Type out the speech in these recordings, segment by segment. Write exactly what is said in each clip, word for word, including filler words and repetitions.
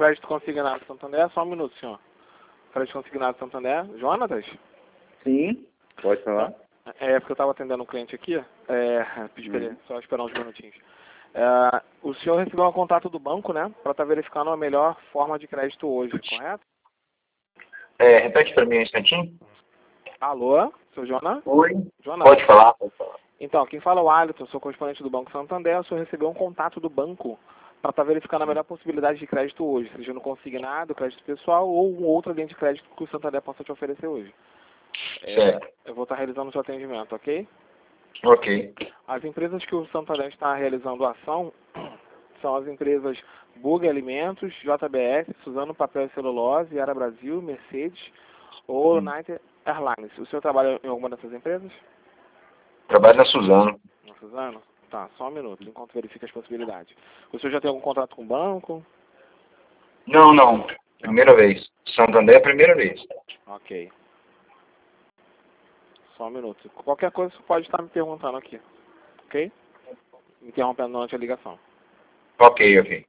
Crédito Consignado Santander, só um minuto, senhor. Crédito Consignado Santander, Jonatas? Sim, pode falar. É, porque eu estava atendendo um cliente aqui, é, pedi pra ele só esperar uns minutinhos. É, o senhor recebeu um contato do banco, né, para estar verificando a melhor forma de crédito hoje, correto? É, repete para mim um instantinho. Alô, seu Jonas? Oi. Jonas. Pode falar, pode falar. Então, quem fala é o Alisson, sou correspondente do Banco Santander. O senhor recebeu um contato do banco para estar verificando a melhor possibilidade de crédito hoje, seja no consignado, crédito pessoal ou um outro linha de crédito que o Santander possa te oferecer hoje. É, Certo. eu vou estar realizando o seu atendimento, ok? Ok. As empresas que o Santander está realizando a ação são as empresas Bug Alimentos, J B S, Suzano Papel e Celulose, Yara Brasil, Mercedes ou United Airlines. O senhor trabalha em alguma dessas empresas? Trabalho na Suzano. Na Suzano? Tá, só um minuto, enquanto verifica as possibilidades. O senhor já tem algum contrato com o banco? Não, não. Primeira vez. Santander é a primeira vez. Ok. Só um minuto. Qualquer coisa você pode estar me perguntando aqui. Ok? Me interrompendo durante a ligação. Ok, ok.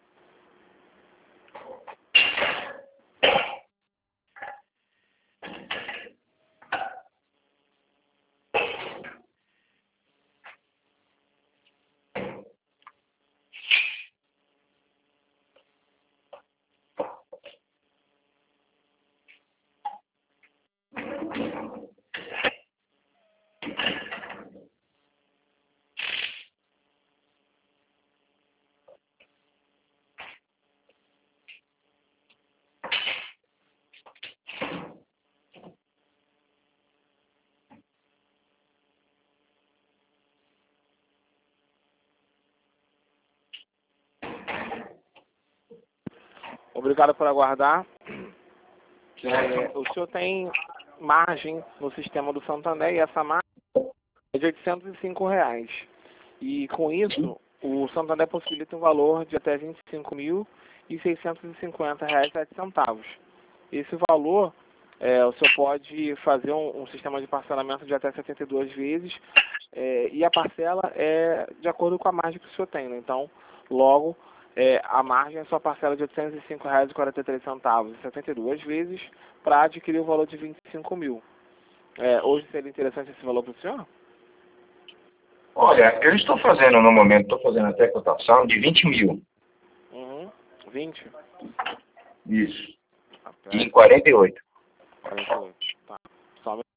Obrigado por aguardar. É, o senhor tem margem no sistema do Santander e essa margem é de oitocentos e cinco reais. E com isso, o Santander possibilita um valor de até vinte e cinco mil seiscentos e cinquenta reais e sete centavos. Esse valor, é, o senhor pode fazer um, um sistema de parcelamento de até setenta e duas vezes é, e a parcela é de acordo com a margem que o senhor tem, né? Então, logo, é, a margem é sua parcela de oitocentos e cinco reais e quarenta e três centavos e setenta e duas vezes para adquirir o valor de vinte e cinco mil. É, hoje seria interessante esse valor para o senhor? Olha, eu estou fazendo no momento, estou fazendo até cotação de vinte mil. Uhum. vinte? Isso. Até E quarenta e oito. quarenta e oito. Tá. Só um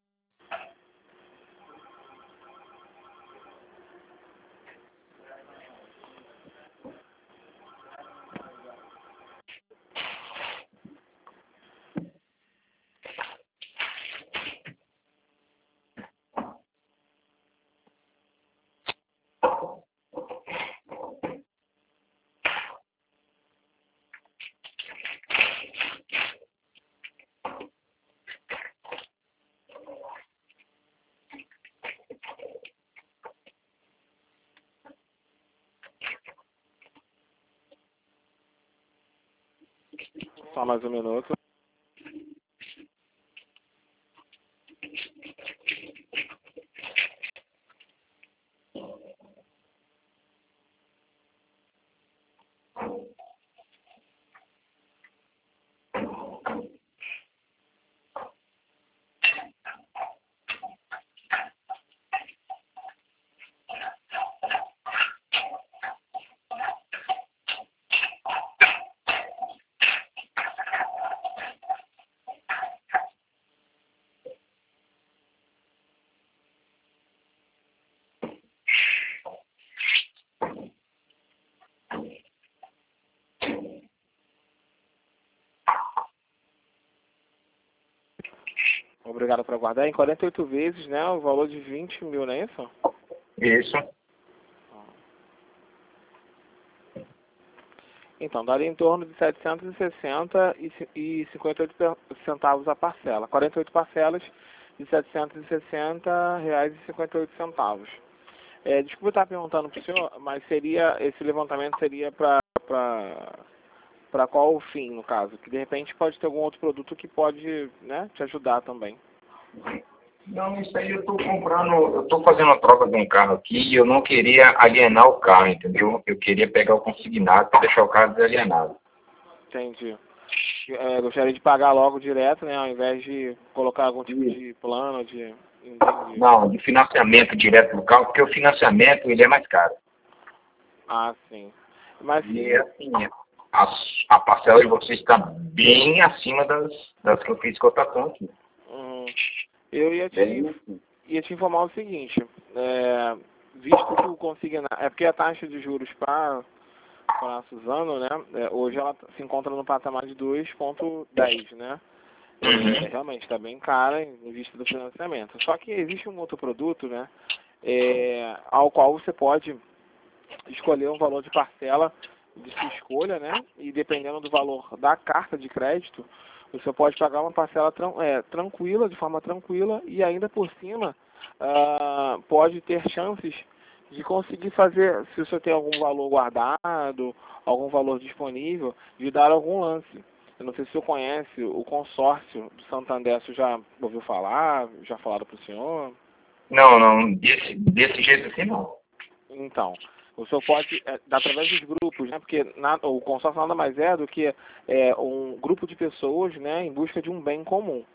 Só mais um minuto. Obrigado por aguardar. Em quarenta e oito vezes, né? O valor de vinte mil, não é isso? Isso. Então, daria em torno de setecentos e sessenta e cinquenta e oito centavos a parcela. quarenta e oito parcelas de setecentos e sessenta reais e cinquenta e oito centavos. É, desculpa eu estar perguntando para o senhor, mas seria, esse levantamento seria para para qual fim, no caso? Que de repente pode ter algum outro produto que pode, né, te ajudar também. Não, isso aí eu estou comprando, eu estou fazendo a troca de um carro aqui e eu não queria alienar o carro, entendeu? Eu queria pegar o consignado para deixar o carro desalienado. Entendi. É, gostaria de pagar logo direto, né? Ao invés de colocar algum tipo de plano de... Entendi. Não, de financiamento direto do carro, porque o financiamento ele é mais caro. Ah, sim. Mas E se... assim, a, a parcela de vocês está bem acima das, das que eu fiz cotação aqui. Uhum. Eu ia te, Bem assim. ia te informar o seguinte, é, visto que o consignação... É porque a taxa de juros para para Suzano, né? É, hoje ela se encontra no patamar de dois vírgula dez, né? É, Uhum. realmente está bem cara em vista do financiamento. Só que existe um outro produto, né? É, ao qual você pode escolher um valor de parcela de sua escolha, né? E dependendo do valor da carta de crédito, você pode pagar uma parcela tran é, tranquila, de forma tranquila, e ainda por cima ah, pode ter chances de conseguir fazer, se você tem algum valor guardado, algum valor disponível, de dar algum lance. Eu não sei se o senhor conhece o consórcio do Santander, você já ouviu falar, já falaram para o senhor? Não, não, desse, desse jeito assim não. Então, o senhor pode, é, através dos grupos, né, porque na, o consórcio nada mais é do que é, um grupo de pessoas, né, em busca de um bem comum.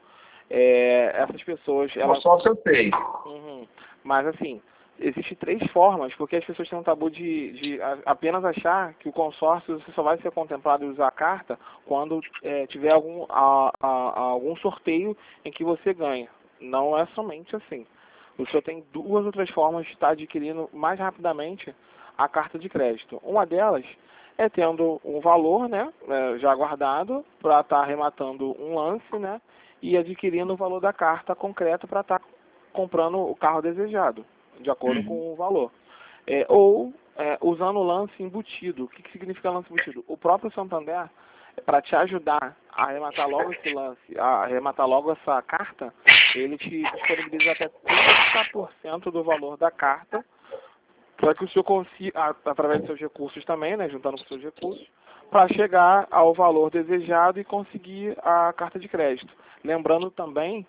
É, essas pessoas, elas... Só se eu sei. Uhum. Mas assim, existem três formas, porque as pessoas têm um tabu de, de a- apenas achar que o consórcio você só vai ser contemplado e usar a carta quando é, tiver algum, a, a, a- algum sorteio em que você ganha. Não é somente assim. O senhor tem duas outras formas de estar adquirindo mais rapidamente a carta de crédito. Uma delas é tendo um valor, né, é, já guardado para estar arrematando um lance, né, e adquirindo o valor da carta concreta para estar comprando o carro desejado, de acordo com o valor. É, ou é, usando o lance embutido. O que, que significa lance embutido? O próprio Santander, para te ajudar a arrematar logo esse lance, a arrematar logo essa carta, ele te disponibiliza até trinta por cento do valor da carta, para que o senhor consiga, através dos seus recursos também, né, juntando com os seus recursos, para chegar ao valor desejado e conseguir a carta de crédito. Lembrando também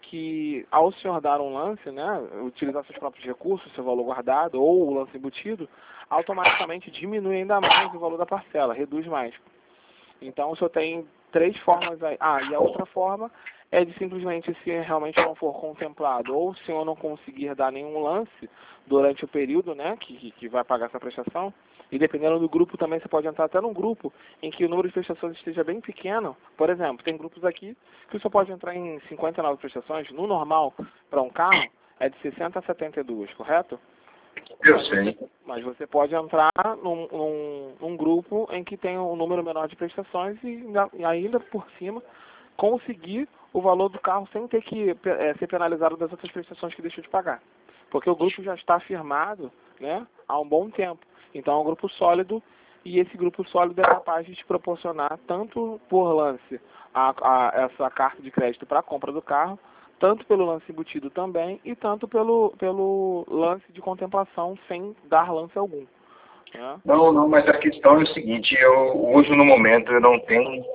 que ao senhor dar um lance, né, utilizar seus próprios recursos, seu valor guardado ou o lance embutido, automaticamente diminui ainda mais o valor da parcela, reduz mais. Então o senhor tem três formas aí. Ah, e a outra forma é de simplesmente, se realmente não for contemplado, ou se o senhor não conseguir dar nenhum lance durante o período, né, que, que vai pagar essa prestação, e dependendo do grupo também, você pode entrar até num grupo em que o número de prestações esteja bem pequeno. Por exemplo, tem grupos aqui que você pode entrar em cinquenta e nove prestações, no normal, para um carro, é de sessenta a setenta e duas, correto? Eu Mas sei. você, mas você pode entrar num, num, num grupo em que tem um número menor de prestações e, ainda- e ainda por cima conseguir o valor do carro sem ter que é, ser penalizado das outras prestações que deixou de pagar. Porque o grupo já está firmado, né, há um bom tempo. Então é um grupo sólido e esse grupo sólido é capaz de te proporcionar tanto por lance a, a, essa carta de crédito para a compra do carro, tanto pelo lance embutido também e tanto pelo, pelo lance de contemplação sem dar lance algum. Né? Não, não, mas a questão é o seguinte, eu hoje no momento eu não tenho.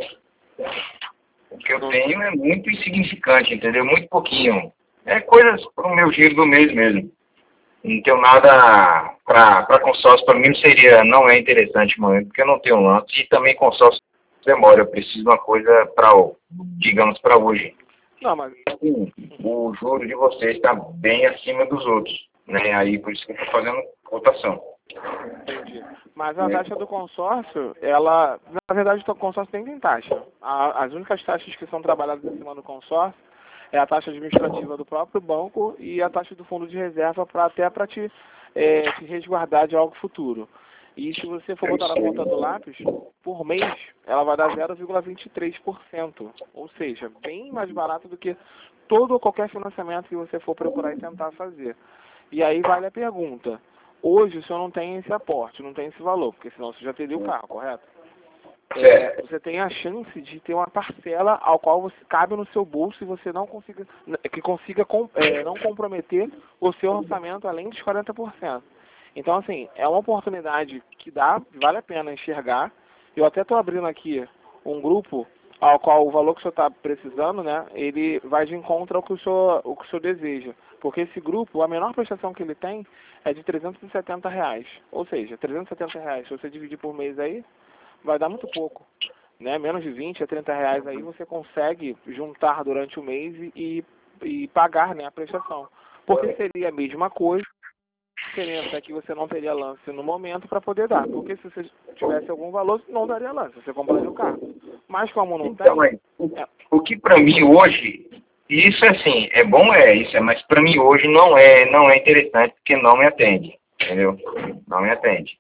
O que eu tenho é muito insignificante, entendeu? Muito pouquinho. É coisas para o meu giro do mês mesmo. Não tenho nada para consórcio, para mim não seria, não é interessante no momento, porque eu não tenho lance e também consórcio demora, eu preciso de uma coisa para, digamos, para hoje. Não, mas... Sim, o juro de vocês está bem acima dos outros, né? Aí por isso que eu estou fazendo cotação. Entendi. Mas a taxa do consórcio, ela, na verdade, o consórcio nem tem taxa. A- as únicas taxas que são trabalhadas em cima do consórcio é a taxa administrativa do próprio banco e a taxa do fundo de reserva para até para te, é, te resguardar de algo futuro. E se você for botar na ponta do lápis, por mês, ela vai dar zero vírgula vinte e três por cento. Ou seja, bem mais barato do que todo ou qualquer financiamento que você for procurar e tentar fazer. E aí vale a pergunta. Hoje o senhor não tem esse aporte, não tem esse valor, porque senão você já teria o carro, correto? É, você tem a chance de ter uma parcela ao qual você cabe no seu bolso e você não consiga, que consiga é, não comprometer o seu orçamento além dos quarenta por cento. Então, assim, é uma oportunidade que dá, vale a pena enxergar. Eu até estou abrindo aqui um grupo ao qual o valor que o senhor está precisando, né, ele vai de encontro ao que o senhor, o que o senhor deseja. Porque esse grupo, a menor prestação que ele tem é de trezentos e setenta reais. Ou seja, trezentos e setenta reais, se você dividir por mês aí, vai dar muito pouco. né, menos de vinte a trinta reais aí você consegue juntar durante o mês e, e pagar, né, a prestação. Porque seria a mesma coisa, a diferença é que você não teria lance no momento para poder dar. Porque se você tivesse algum valor, não daria lance, você compraria o carro. Mas como não Então, tem... é, o que para mim hoje, isso assim, é bom é isso, é, mas para mim hoje não é, não é interessante porque não me atende, entendeu? Não me atende.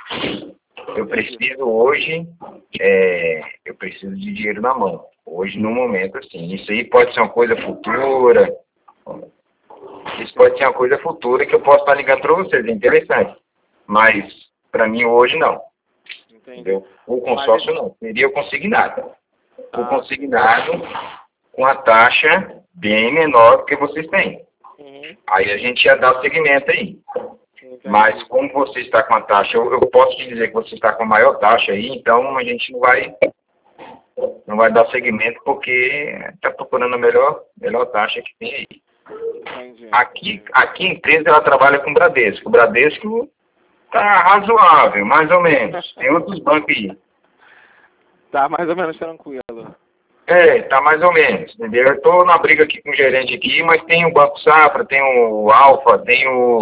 Eu preciso hoje, é, eu preciso de dinheiro na mão. Hoje, no momento, assim. Isso aí pode ser uma coisa futura. Isso pode ser uma coisa futura que eu posso estar ligando para vocês. É interessante. Mas, para mim, hoje, não. Entendi. Entendeu? O consórcio, Mas... não. Seria o consignado. O Ah. consignado com a taxa bem menor do que vocês têm. Uhum. Aí a gente ia dar o segmento aí. Entendi. Mas como você está com a taxa, eu, eu posso te dizer que você está com a maior taxa aí, então a gente não vai, não vai dar segmento porque está procurando a melhor, melhor taxa que tem aí. Entendi. Aqui, aqui a empresa ela trabalha com o Bradesco. O Bradesco está razoável, mais ou menos. Tem outros bancos aí. Tá mais ou menos tranquilo. É, tá mais ou menos, entendeu? Eu tô na briga aqui com o gerente aqui, mas tem o Banco Safra, tem o Alfa, tem o,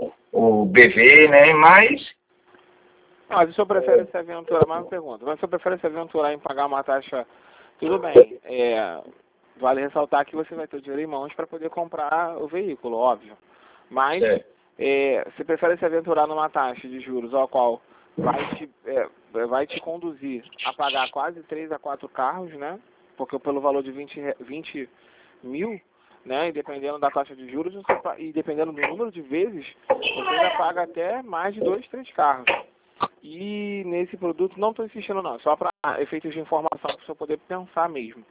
o B V, né? Mas... Mas o senhor prefere se aventurar, mais uma pergunta, mas o senhor prefere se aventurar em pagar uma taxa, tudo bem, é, vale ressaltar que você vai ter o dinheiro em mãos para poder comprar o veículo, óbvio. Mas É. É, você prefere se aventurar numa taxa de juros ao qual vai te, é, vai te conduzir a pagar quase três a quatro carros, né? Porque pelo valor de vinte, vinte mil, né? E dependendo da taxa de juros você, e dependendo do número de vezes, você já paga até mais de dois, três carros. E nesse produto, não estou insistindo não, só para efeitos de informação, para o senhor poder pensar mesmo.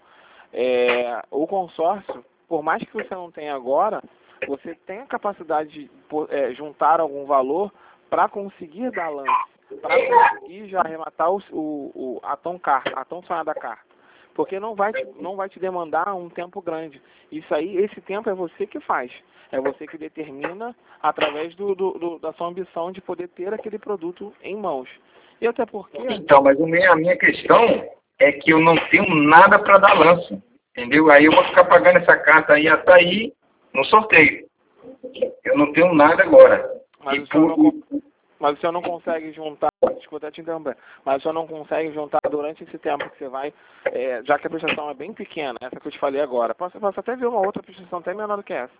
É, o consórcio, por mais que você não tenha agora, você tem a capacidade de é, juntar algum valor para conseguir dar lance, para conseguir já arrematar o, o, o, a, tão car, a tão sonhada carta. Porque não vai, te, não vai te demandar um tempo grande. Isso aí, esse tempo é você que faz. É você que determina através do, do, do, da sua ambição de poder ter aquele produto em mãos. E até porque... Então, mas a minha, a minha questão é que eu não tenho nada para dar lance, entendeu? Aí eu vou ficar pagando essa carta aí até aí no sorteio. Eu não tenho nada agora. Mas, e o senhor por... não, mas o senhor não consegue juntar, desculpa até te interromper, mas o senhor não consegue juntar durante esse tempo que você vai, é, já que a prestação é bem pequena, essa que eu te falei agora, posso, posso até ver uma outra prestação até menor do que essa,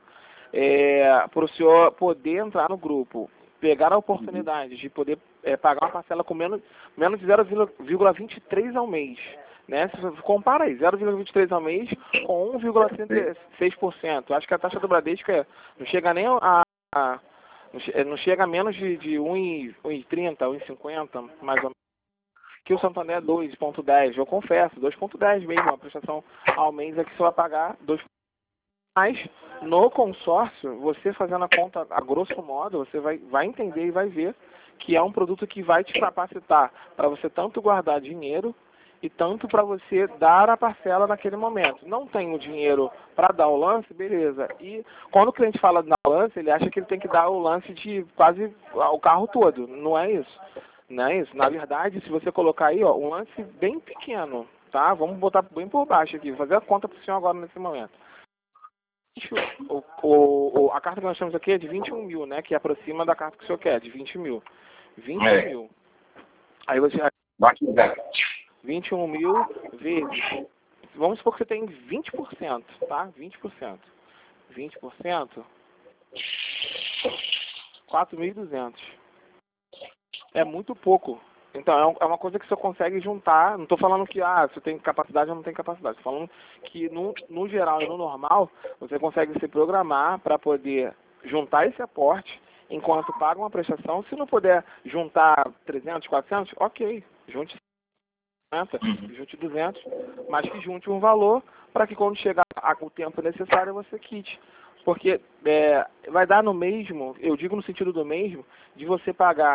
é, para o senhor poder entrar no grupo, pegar a oportunidade de poder é, pagar uma parcela com menos, menos de zero vírgula vinte e três ao mês. Né? Se você compara aí, zero vírgula vinte e três ao mês com um vírgula trinta e seis por cento. Acho que a taxa do Bradesco é, não chega nem a, a não chega a menos de, de um vírgula trinta, um vírgula cinquenta, mais ou menos. Que o Santander é dois vírgula dez, eu confesso, dois vírgula dez mesmo, a prestação ao mês é que você vai pagar dois. Mas no consórcio, você fazendo a conta a grosso modo, você vai, vai entender e vai ver que é um produto que vai te capacitar para você tanto guardar dinheiro e tanto para você dar a parcela naquele momento. Não tem o dinheiro para dar o lance, beleza. E quando o cliente fala de dar o lance, ele acha que ele tem que dar o lance de quase o carro todo. Não é isso. Não é isso. Na verdade, se você colocar aí, ó, um lance bem pequeno, tá? Vamos botar bem por baixo aqui, vou fazer a conta para o senhor agora nesse momento. O, o, o, a carta que nós temos aqui é de vinte e um mil, né? Que aproxima da carta que o senhor quer, de vinte mil. vinte e um É. mil. Aí você... vinte e um mil vezes, vamos supor que você tem vinte por cento, tá? vinte por cento. vinte por cento, quatro mil e duzentos. É muito pouco. Então, é uma coisa que você consegue juntar. Não estou falando que ah, você tem capacidade ou não tem capacidade. Estou falando que, no, no geral e no normal, você consegue se programar para poder juntar esse aporte enquanto paga uma prestação. Se não puder juntar trezentos, quatrocentos, ok, junte junte duzentos, mas que junte um valor para que quando chegar o tempo necessário você quite. Porque é, vai dar no mesmo, eu digo no sentido do mesmo, de você pagar